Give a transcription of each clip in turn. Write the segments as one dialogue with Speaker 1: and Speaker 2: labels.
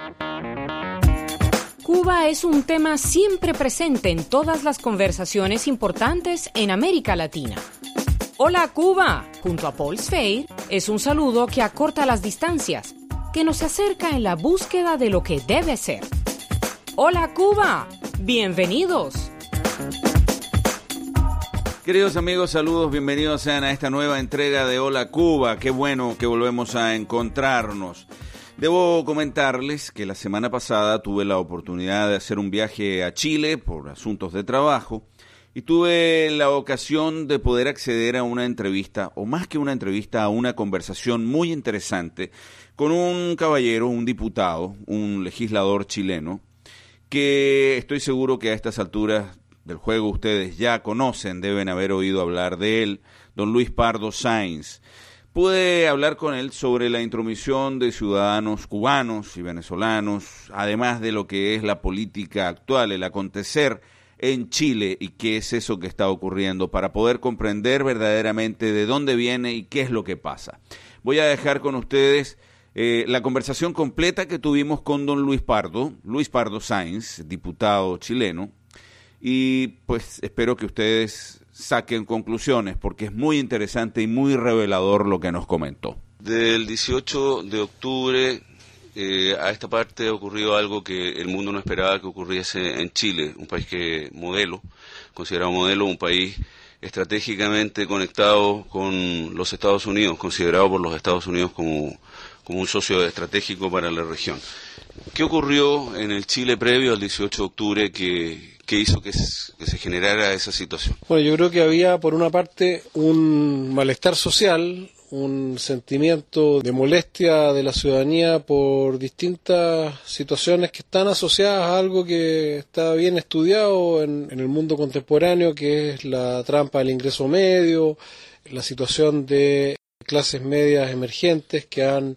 Speaker 1: Cuba es un tema siempre presente en todas las conversaciones importantes en América Latina. Hola Cuba, junto a Paul Sfeir, es un saludo que acorta las distancias, que nos acerca en la búsqueda de lo que debe ser. Hola Cuba, bienvenidos.
Speaker 2: Queridos amigos, saludos, bienvenidos sean a esta nueva entrega de Hola Cuba. Qué bueno que volvemos a encontrarnos. Debo comentarles que la semana pasada tuve la oportunidad de hacer un viaje a Chile por asuntos de trabajo y tuve la ocasión de poder acceder a una entrevista, o más que una entrevista, a una conversación muy interesante con un caballero, un diputado, un legislador chileno, que estoy seguro que a estas alturas del juego ustedes ya conocen, deben haber oído hablar de él, don Luis Pardo Sáenz. Pude hablar con él sobre la intromisión de ciudadanos cubanos y venezolanos, además de lo que es la política actual, el acontecer en Chile y qué es eso que está ocurriendo, para poder comprender verdaderamente de dónde viene y qué es lo que pasa. Voy a dejar con ustedes la conversación completa que tuvimos con don Luis Pardo Sáenz, diputado chileno, y pues espero que ustedes saquen conclusiones porque es muy interesante y muy revelador lo que nos comentó.
Speaker 3: Del 18 de octubre a esta parte ha ocurrido algo que el mundo no esperaba que ocurriese en Chile, un país considerado modelo, un país estratégicamente conectado con los Estados Unidos, considerado por los Estados Unidos como un socio estratégico para la región. ¿Qué ocurrió en el Chile previo al 18 de octubre que hizo que se generara esa situación?
Speaker 4: Bueno, yo creo que había, por una parte, un malestar social, un sentimiento de molestia de la ciudadanía por distintas situaciones que están asociadas a algo que está bien estudiado en el mundo contemporáneo, que es la trampa del ingreso medio, la situación de clases medias emergentes que han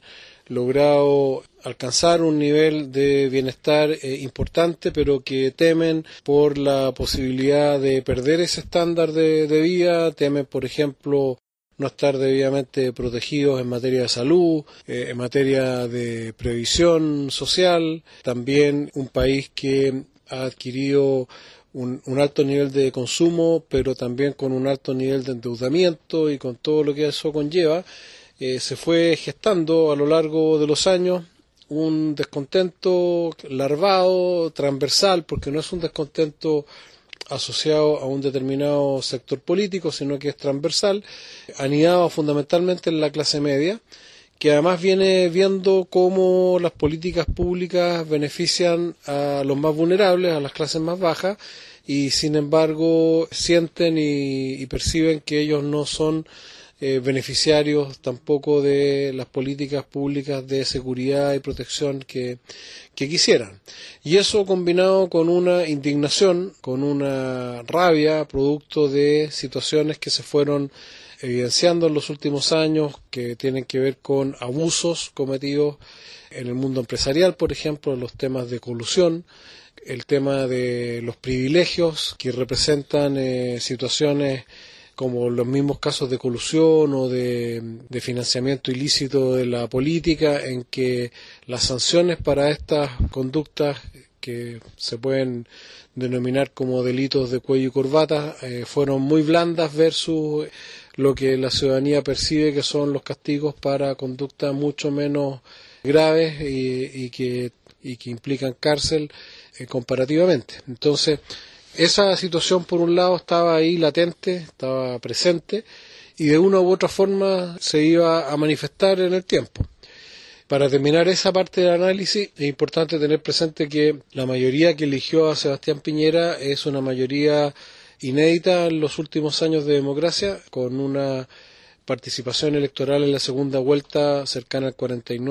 Speaker 4: logrado alcanzar un nivel de bienestar importante, pero que temen por la posibilidad de perder ese estándar de vida, temen, por ejemplo, no estar debidamente protegidos en materia de salud, en materia de previsión social. También un país que ha adquirido un alto nivel de consumo, pero también con un alto nivel de endeudamiento y con todo lo que eso conlleva. Se fue gestando a lo largo de los años un descontento larvado, transversal, porque no es un descontento asociado a un determinado sector político, sino que es transversal, anidado fundamentalmente en la clase media, que además viene viendo cómo las políticas públicas benefician a los más vulnerables, a las clases más bajas, y sin embargo sienten y perciben que ellos no son beneficiarios tampoco de las políticas públicas de seguridad y protección que quisieran. Y eso combinado con una indignación, con una rabia, producto de situaciones que se fueron evidenciando en los últimos años, que tienen que ver con abusos cometidos en el mundo empresarial, por ejemplo, los temas de colusión, el tema de los privilegios que representan situaciones como los mismos casos de colusión o de financiamiento ilícito de la política, en que las sanciones para estas conductas que se pueden denominar como delitos de cuello y corbata fueron muy blandas versus lo que la ciudadanía percibe que son los castigos para conductas mucho menos graves y que implican cárcel comparativamente. Entonces, esa situación, por un lado, estaba ahí latente, estaba presente, y de una u otra forma se iba a manifestar en el tiempo. Para terminar esa parte del análisis, es importante tener presente que la mayoría que eligió a Sebastián Piñera es una mayoría inédita en los últimos años de democracia, con una participación electoral en la segunda vuelta cercana al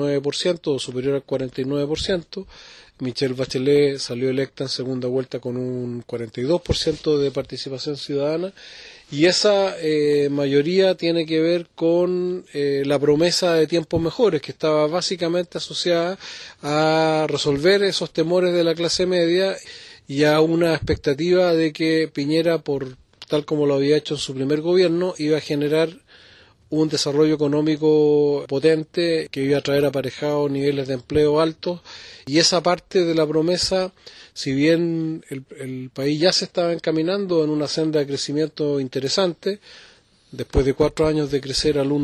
Speaker 4: 49% o superior al 49%. Michelle Bachelet salió electa en segunda vuelta con un 42% de participación ciudadana, y esa mayoría tiene que ver con la promesa de tiempos mejores, que estaba básicamente asociada a resolver esos temores de la clase media y a una expectativa de que Piñera, por tal como lo había hecho en su primer gobierno, iba a generar un desarrollo económico potente que iba a traer aparejados niveles de empleo altos, y esa parte de la promesa, si bien el país ya se estaba encaminando en una senda de crecimiento interesante, después de 4 años de crecer al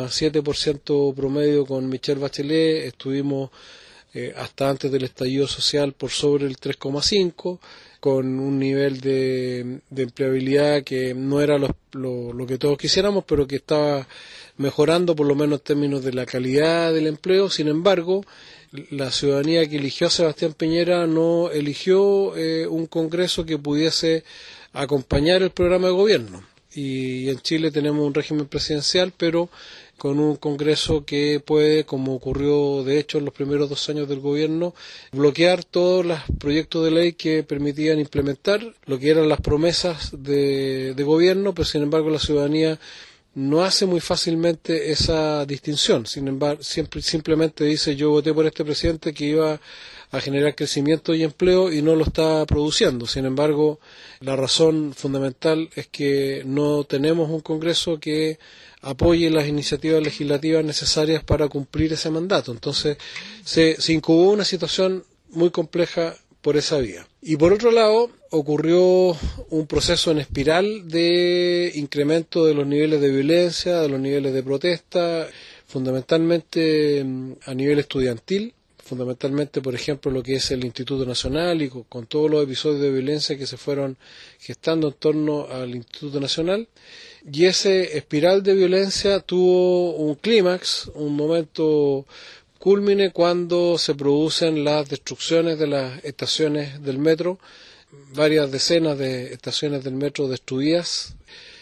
Speaker 4: 1,7% promedio con Michelle Bachelet, estuvimos hasta antes del estallido social por sobre el 3,5%, con un nivel de empleabilidad que no era lo que todos quisiéramos, pero que estaba mejorando por lo menos en términos de la calidad del empleo. Sin embargo, la ciudadanía que eligió a Sebastián Piñera no eligió un Congreso que pudiese acompañar el programa de gobierno. Y en Chile tenemos un régimen presidencial, pero con un Congreso que puede, como ocurrió de hecho en los primeros 2 años del gobierno, bloquear todos los proyectos de ley que permitían implementar lo que eran las promesas de gobierno, pero sin embargo la ciudadanía no hace muy fácilmente esa distinción. Sin embargo, simplemente dice: yo voté por este presidente que iba a generar crecimiento y empleo, y no lo está produciendo. Sin embargo, la razón fundamental es que no tenemos un Congreso que apoye las iniciativas legislativas necesarias para cumplir ese mandato. Entonces, se incubó una situación muy compleja por esa vía. Y por otro lado, ocurrió un proceso en espiral de incremento de los niveles de violencia, de los niveles de protesta, fundamentalmente a nivel estudiantil, fundamentalmente, por ejemplo, lo que es el Instituto Nacional, y con todos los episodios de violencia que se fueron gestando en torno al Instituto Nacional. Y ese espiral de violencia tuvo un clímax, un momento cúlmine, cuando se producen las destrucciones de las estaciones del metro, varias decenas de estaciones del metro destruidas,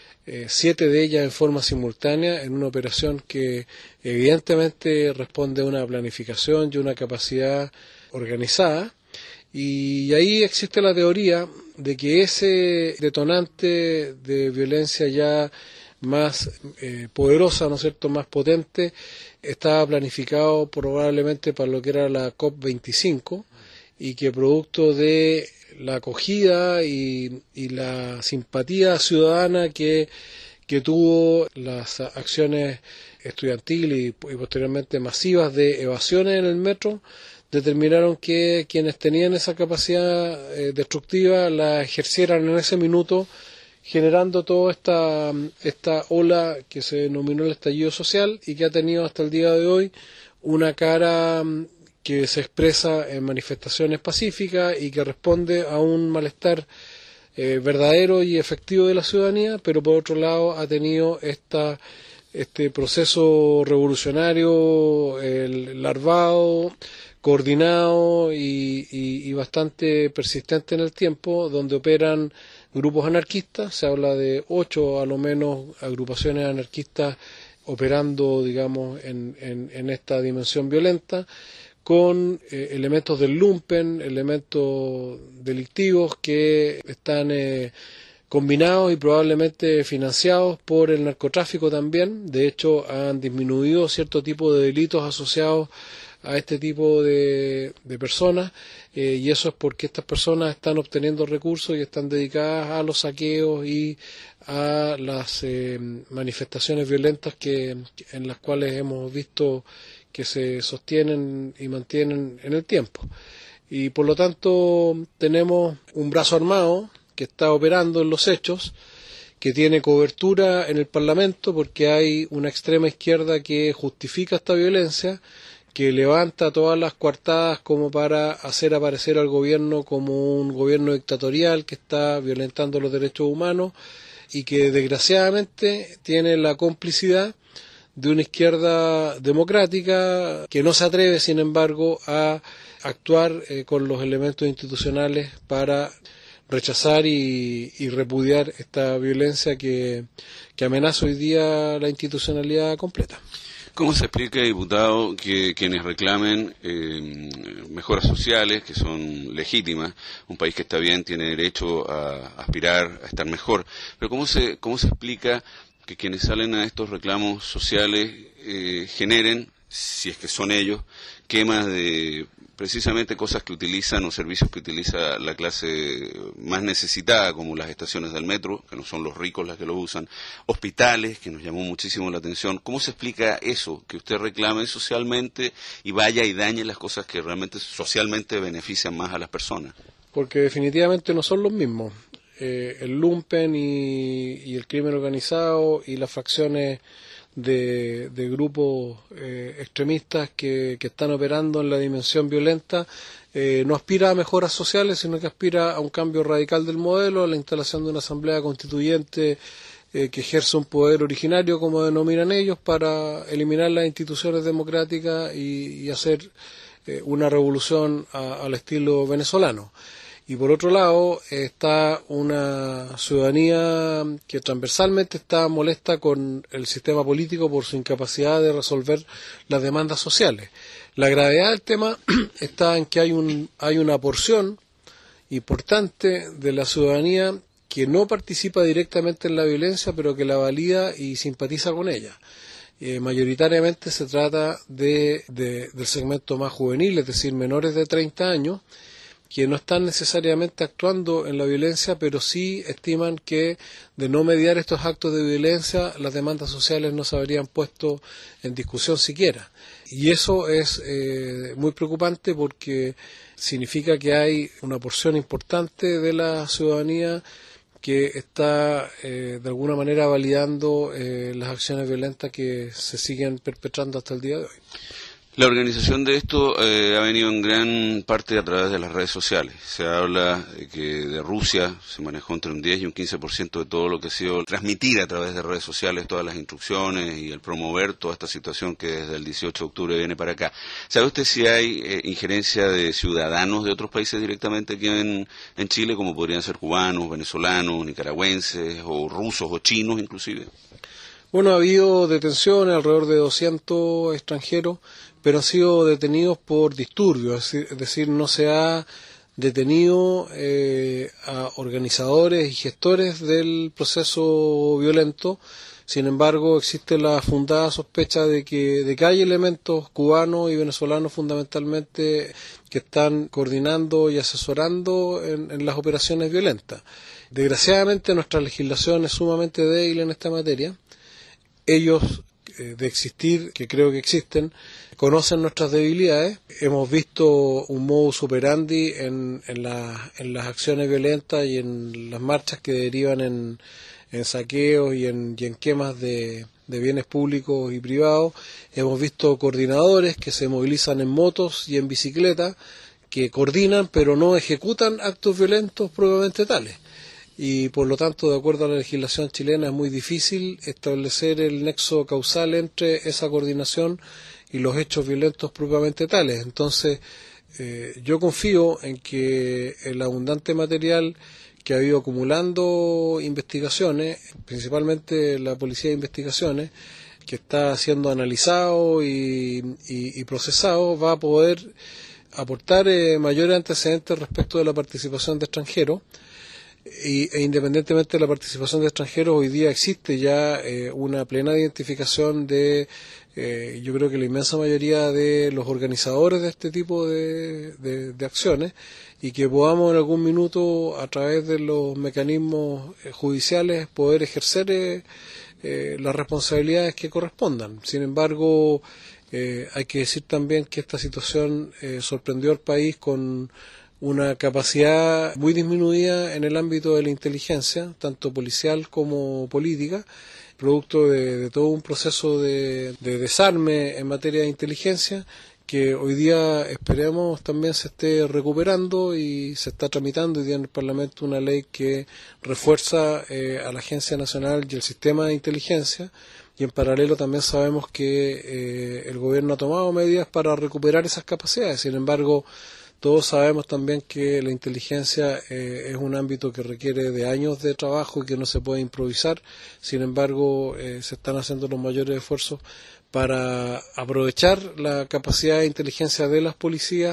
Speaker 4: 7 de ellas en forma simultánea, en una operación que evidentemente responde a una planificación y una capacidad organizada. Y ahí existe la teoría de que ese detonante de violencia ya más poderosa, ¿no es cierto?, más potente, estaba planificado probablemente para lo que era la COP25, y que producto de la acogida y la simpatía ciudadana que tuvo las acciones estudiantiles y posteriormente masivas de evasiones en el metro, determinaron que quienes tenían esa capacidad destructiva la ejercieran en ese minuto, generando toda esta ola que se denominó el estallido social, y que ha tenido hasta el día de hoy una cara que se expresa en manifestaciones pacíficas y que responde a un malestar verdadero y efectivo de la ciudadanía, pero por otro lado ha tenido este proceso revolucionario larvado, coordinado y bastante persistente en el tiempo, donde operan grupos anarquistas. Se habla de 8 a lo menos agrupaciones anarquistas operando, digamos, en esta dimensión violenta, con elementos del lumpen, elementos delictivos que están combinados y probablemente financiados por el narcotráfico también. De hecho, han disminuido cierto tipo de delitos asociados a este tipo de personas, y eso es porque estas personas están obteniendo recursos y están dedicadas a los saqueos y a las manifestaciones violentas en las cuales hemos visto que se sostienen y mantienen en el tiempo. Y por lo tanto tenemos un brazo armado que está operando en los hechos, que tiene cobertura en el Parlamento porque hay una extrema izquierda que justifica esta violencia, que levanta todas las coartadas como para hacer aparecer al gobierno como un gobierno dictatorial que está violentando los derechos humanos, y que desgraciadamente tiene la complicidad de una izquierda democrática que no se atreve, sin embargo, a actuar con los elementos institucionales para rechazar y repudiar esta violencia que amenaza hoy día la institucionalidad completa.
Speaker 3: ¿Cómo se explica, diputado, que quienes reclamen mejoras sociales, que son legítimas, un país que está bien tiene derecho a aspirar a estar mejor, pero cómo se explica que quienes salen a estos reclamos sociales generen si es que son ellos, quemas de precisamente cosas que utilizan o servicios que utiliza la clase más necesitada, como las estaciones del metro, que no son los ricos las que lo usan, hospitales, que nos llamó muchísimo la atención. ¿Cómo se explica eso, que usted reclame socialmente y vaya y dañe las cosas que realmente socialmente benefician más a las personas?
Speaker 4: Porque definitivamente no son los mismos. El lumpen y el crimen organizado y las fracciones de grupos extremistas que están operando en la dimensión violenta no aspira a mejoras sociales, sino que aspira a un cambio radical del modelo, a la instalación de una asamblea constituyente que ejerce un poder originario, como denominan ellos, para eliminar las instituciones democráticas y hacer una revolución al estilo venezolano. Y por otro lado está una ciudadanía que transversalmente está molesta con el sistema político por su incapacidad de resolver las demandas sociales. La gravedad del tema está en que hay una porción importante de la ciudadanía que no participa directamente en la violencia, pero que la valida y simpatiza con ella. Mayoritariamente se trata del segmento más juvenil, es decir, menores de 30 años, que no están necesariamente actuando en la violencia, pero sí estiman que de no mediar estos actos de violencia, las demandas sociales no se habrían puesto en discusión siquiera. Y eso es muy preocupante porque significa que hay una porción importante de la ciudadanía que está de alguna manera validando las acciones violentas que se siguen perpetrando hasta el día de hoy.
Speaker 3: La organización de esto ha venido en gran parte a través de las redes sociales. Se habla de que de Rusia se manejó entre un 10 y un 15% de todo lo que ha sido transmitir a través de redes sociales, todas las instrucciones y el promover toda esta situación que desde el 18 de octubre viene para acá. ¿Sabe usted si hay injerencia de ciudadanos de otros países directamente aquí en Chile, como podrían ser cubanos, venezolanos, nicaragüenses o rusos o chinos inclusive?
Speaker 4: Bueno, ha habido detenciones, alrededor de 200 extranjeros, pero han sido detenidos por disturbios, es decir, no se ha detenido a organizadores y gestores del proceso violento. Sin embargo, existe la fundada sospecha de que hay elementos cubanos y venezolanos fundamentalmente que están coordinando y asesorando en las operaciones violentas. Desgraciadamente, nuestra legislación es sumamente débil en esta materia. Ellos, de existir, que creo que existen, conocen nuestras debilidades. Hemos visto un modus operandi en las acciones violentas y en las marchas que derivan en saqueos y en quemas de bienes públicos y privados. Hemos visto coordinadores que se movilizan en motos y en bicicleta, que coordinan pero no ejecutan actos violentos propiamente tales. Y por lo tanto, de acuerdo a la legislación chilena, es muy difícil establecer el nexo causal entre esa coordinación y los hechos violentos propiamente tales. Entonces, yo confío en que el abundante material que ha ido acumulando investigaciones, principalmente la Policía de Investigaciones, que está siendo analizado y procesado, va a poder aportar mayores antecedentes respecto de la participación de extranjeros. E independientemente de la participación de extranjeros, hoy día existe ya una plena identificación de, yo creo que la inmensa mayoría de los organizadores de este tipo de acciones, y que podamos en algún minuto, a través de los mecanismos judiciales, poder ejercer las responsabilidades que correspondan. Sin embargo, hay que decir también que esta situación sorprendió al país con una capacidad muy disminuida en el ámbito de la inteligencia, tanto policial como política, producto de todo un proceso de desarme en materia de inteligencia, que hoy día esperemos también se esté recuperando, y se está tramitando hoy día en el Parlamento una ley que refuerza a la Agencia Nacional y el sistema de inteligencia, y en paralelo también sabemos que el gobierno ha tomado medidas para recuperar esas capacidades. Sin embargo, todos sabemos también que la inteligencia es un ámbito que requiere de años de trabajo y que no se puede improvisar. Sin embargo, se están haciendo los mayores esfuerzos para aprovechar la capacidad de inteligencia de las policías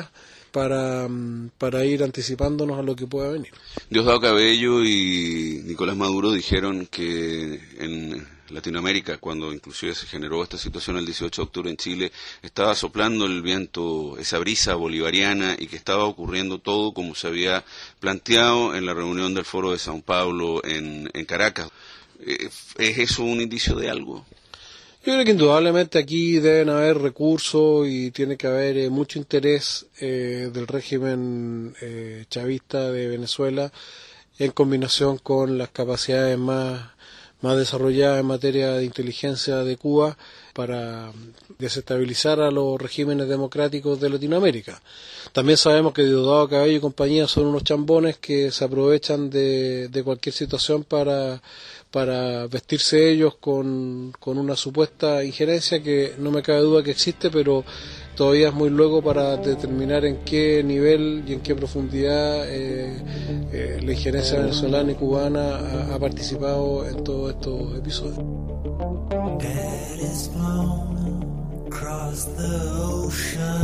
Speaker 4: para ir anticipándonos a lo que pueda venir.
Speaker 3: Diosdado Cabello y Nicolás Maduro dijeron que en Latinoamérica, cuando inclusive se generó esta situación el 18 de octubre en Chile, estaba soplando el viento, esa brisa bolivariana, y que estaba ocurriendo todo como se había planteado en la reunión del Foro de Sao Paulo en Caracas. ¿Es eso un indicio de algo?
Speaker 4: Yo creo que indudablemente aquí deben haber recursos y tiene que haber mucho interés del régimen chavista de Venezuela en combinación con las capacidades más desarrolladas en materia de inteligencia de Cuba para desestabilizar a los regímenes democráticos de Latinoamérica. También sabemos que Diosdado Cabello y compañía son unos chambones que se aprovechan de cualquier situación para vestirse ellos con una supuesta injerencia que no me cabe duda que existe, pero todavía es muy luego para determinar en qué nivel y en qué profundidad la injerencia venezolana y cubana ha participado en todos estos episodios.
Speaker 5: Dead is blown across the ocean,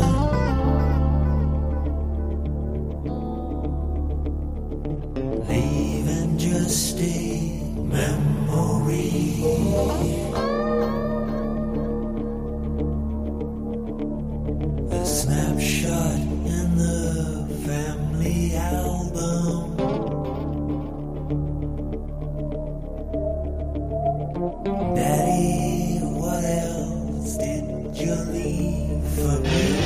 Speaker 5: leaving just a memory. A snapshot in the family album. Daddy, what else did you leave for me?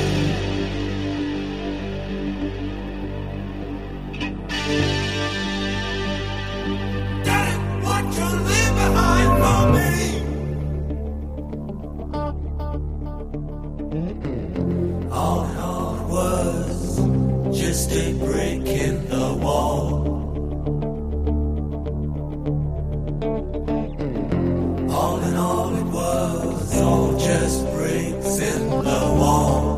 Speaker 5: Daddy, what you leave behind for me? All in all it was just a brick in the wall. All in all it was all just bricks in the wall.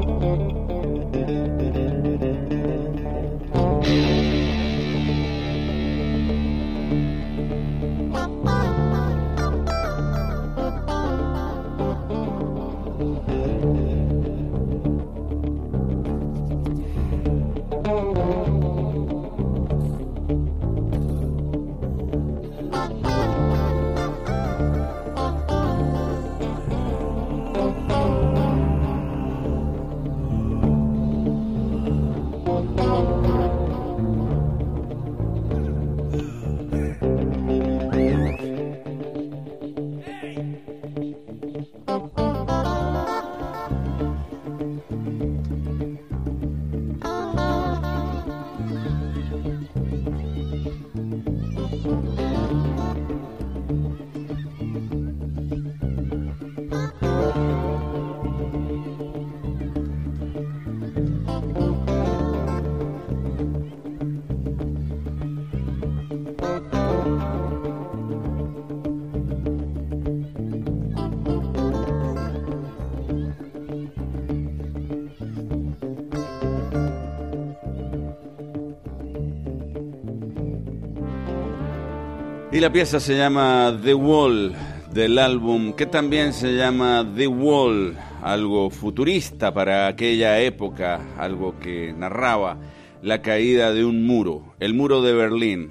Speaker 2: Y la pieza se llama The Wall, del álbum que también se llama The Wall, algo futurista para aquella época, algo que narraba la caída de un muro, el muro de Berlín.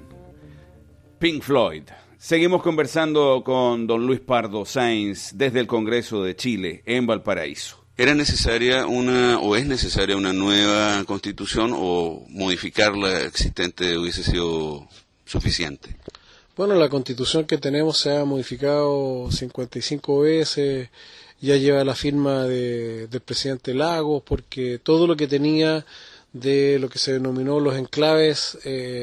Speaker 2: Pink Floyd. Seguimos conversando con don Luis Pardo Sáenz desde el Congreso de Chile en Valparaíso.
Speaker 3: ¿Era necesaria es necesaria una nueva constitución, o modificar la existente hubiese sido suficiente?
Speaker 4: Bueno, la constitución que tenemos se ha modificado 55 veces, ya lleva la firma del presidente Lagos, porque todo lo que tenía de lo que se denominó los enclaves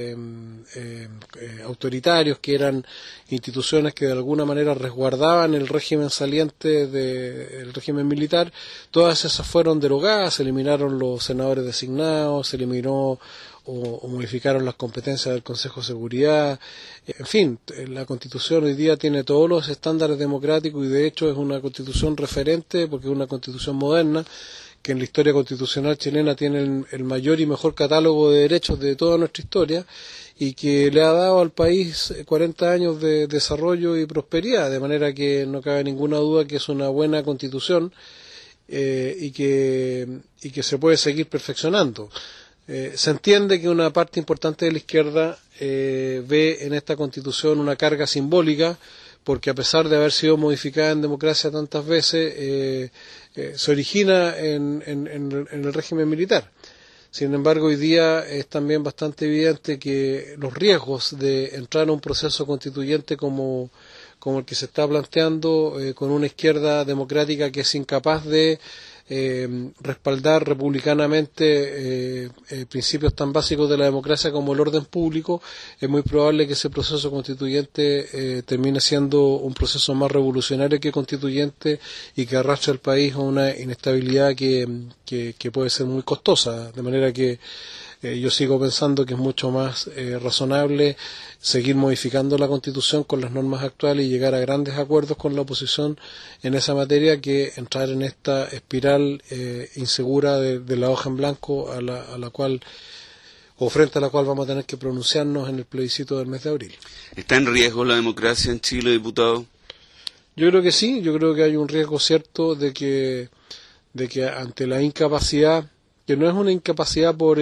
Speaker 4: autoritarios, que eran instituciones que de alguna manera resguardaban el régimen saliente del régimen militar, todas esas fueron derogadas, se eliminaron los senadores designados, se eliminó o modificaron las competencias del Consejo de Seguridad. En fin, la Constitución hoy día tiene todos los estándares democráticos y de hecho es una Constitución referente porque es una Constitución moderna que en la historia constitucional chilena tiene el mayor y mejor catálogo de derechos de toda nuestra historia y que le ha dado al país 40 años de desarrollo y prosperidad, de manera que no cabe ninguna duda que es una buena Constitución y que se puede seguir perfeccionando. Se entiende que una parte importante de la izquierda ve en esta Constitución una carga simbólica, porque a pesar de haber sido modificada en democracia tantas veces, se origina en el régimen militar. Sin embargo, hoy día es también bastante evidente que los riesgos de entrar a un proceso constituyente como el que se está planteando, con una izquierda democrática que es incapaz de respaldar republicanamente principios tan básicos de la democracia como el orden público, es muy probable que ese proceso constituyente termine siendo un proceso más revolucionario que constituyente y que arrastre al país a una inestabilidad que puede ser muy costosa, de manera que yo sigo pensando que es mucho más razonable seguir modificando la Constitución con las normas actuales y llegar a grandes acuerdos con la oposición en esa materia que entrar en esta espiral insegura de la hoja en blanco a la cual o frente a la cual vamos a tener que pronunciarnos en el plebiscito del mes de abril.
Speaker 3: ¿Está en riesgo la democracia en Chile, diputado?
Speaker 4: Yo creo que sí, yo creo que hay un riesgo cierto de que ante la incapacidad, que no es una incapacidad por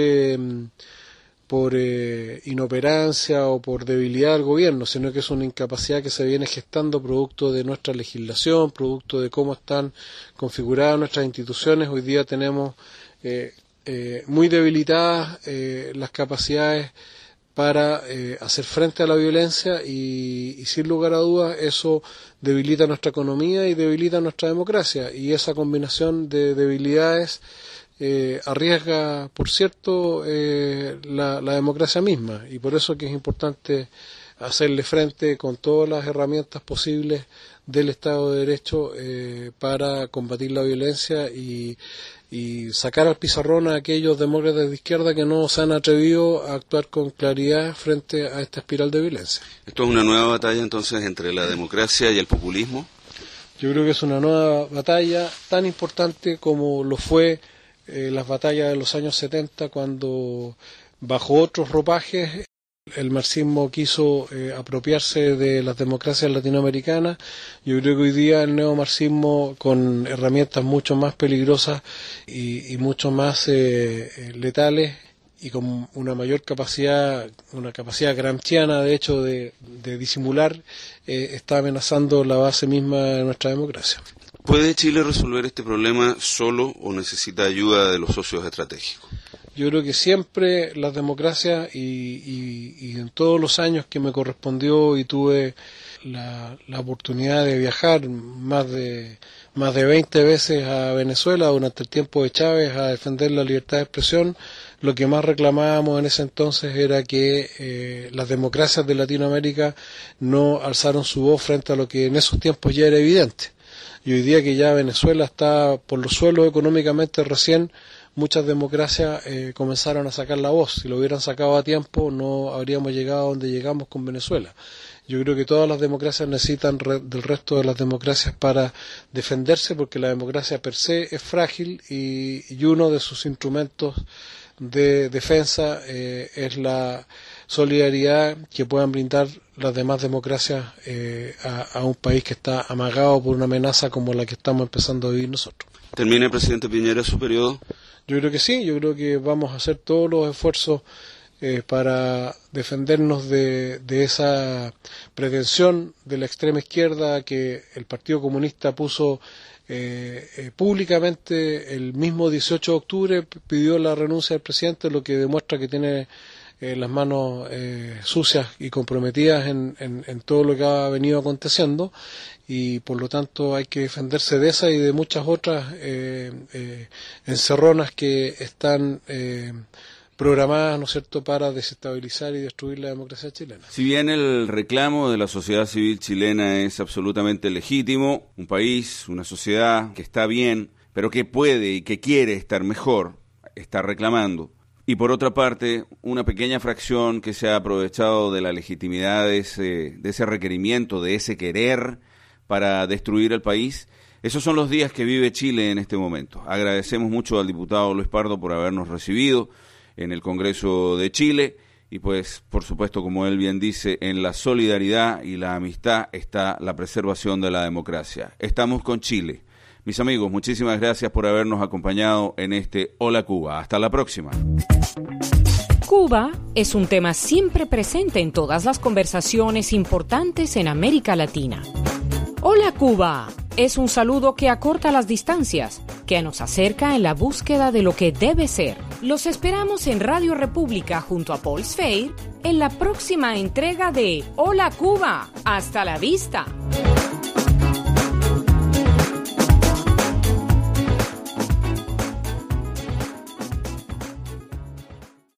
Speaker 4: inoperancia o por debilidad del gobierno, sino que es una incapacidad que se viene gestando producto de nuestra legislación, producto de cómo están configuradas nuestras instituciones. Hoy día tenemos muy debilitadas las capacidades para hacer frente a la violencia y sin lugar a dudas eso debilita nuestra economía y debilita nuestra democracia, y esa combinación de debilidades arriesga, por cierto, la democracia misma, y por eso que es importante hacerle frente con todas las herramientas posibles del Estado de Derecho para combatir la violencia y sacar al pizarrón a aquellos demócratas de izquierda que no se han atrevido a actuar con claridad frente a esta espiral de violencia.
Speaker 3: ¿Esto es una nueva batalla entonces entre la democracia y el populismo?
Speaker 4: Yo creo que es una nueva batalla tan importante como lo fue las batallas de los años 70, cuando bajo otros ropajes el marxismo quiso apropiarse de las democracias latinoamericanas. Yo creo que hoy día el neomarxismo, con herramientas mucho más peligrosas y mucho más letales, y con una mayor capacidad, una capacidad gramsciana de hecho de disimular, está amenazando la base misma de nuestra democracia.
Speaker 3: ¿Puede Chile resolver este problema solo o necesita ayuda de los socios estratégicos?
Speaker 4: Yo creo que siempre las democracias, y en todos los años que me correspondió y tuve la oportunidad de viajar más de 20 veces a Venezuela durante el tiempo de Chávez a defender la libertad de expresión, lo que más reclamábamos en ese entonces era que las democracias de Latinoamérica no alzaron su voz frente a lo que en esos tiempos ya era evidente. Y hoy día que ya Venezuela está por los suelos económicamente recién, muchas democracias comenzaron a sacar la voz. Si lo hubieran sacado a tiempo, no habríamos llegado a donde llegamos con Venezuela. Yo creo que todas las democracias necesitan del resto de las democracias para defenderse, porque la democracia per se es frágil y uno de sus instrumentos de defensa es la solidaridad que puedan brindar las demás democracias a un país que está amagado por una amenaza como la que estamos empezando a vivir nosotros.
Speaker 3: ¿Termina el presidente Piñera su periodo?
Speaker 4: Yo creo que sí, yo creo que vamos a hacer todos los esfuerzos para defendernos de esa pretensión de la extrema izquierda que el Partido Comunista puso públicamente el mismo 18 de octubre, pidió la renuncia del presidente, lo que demuestra que tiene las manos sucias y comprometidas en todo lo que ha venido aconteciendo, y por lo tanto hay que defenderse de esa y de muchas otras encerronas que están programadas, ¿no es cierto?, para desestabilizar y destruir la democracia chilena.
Speaker 2: Si bien el reclamo de la sociedad civil chilena es absolutamente legítimo, un país, una sociedad que está bien, pero que puede y que quiere estar mejor, está reclamando. Y por otra parte, una pequeña fracción que se ha aprovechado de la legitimidad de ese requerimiento, de ese querer para destruir el país. Esos son los días que vive Chile en este momento. Agradecemos mucho al diputado Luis Pardo por habernos recibido en el Congreso de Chile, y pues, por supuesto, como él bien dice, en la solidaridad y la amistad está la preservación de la democracia. Estamos con Chile. Mis amigos, muchísimas gracias por habernos acompañado en este Hola Cuba. Hasta la próxima.
Speaker 1: Cuba es un tema siempre presente en todas las conversaciones importantes en América Latina. Hola Cuba es un saludo que acorta las distancias, que nos acerca en la búsqueda de lo que debe ser. Los esperamos en Radio República junto a Paul Sfeir en la próxima entrega de Hola Cuba. ¡Hasta la vista!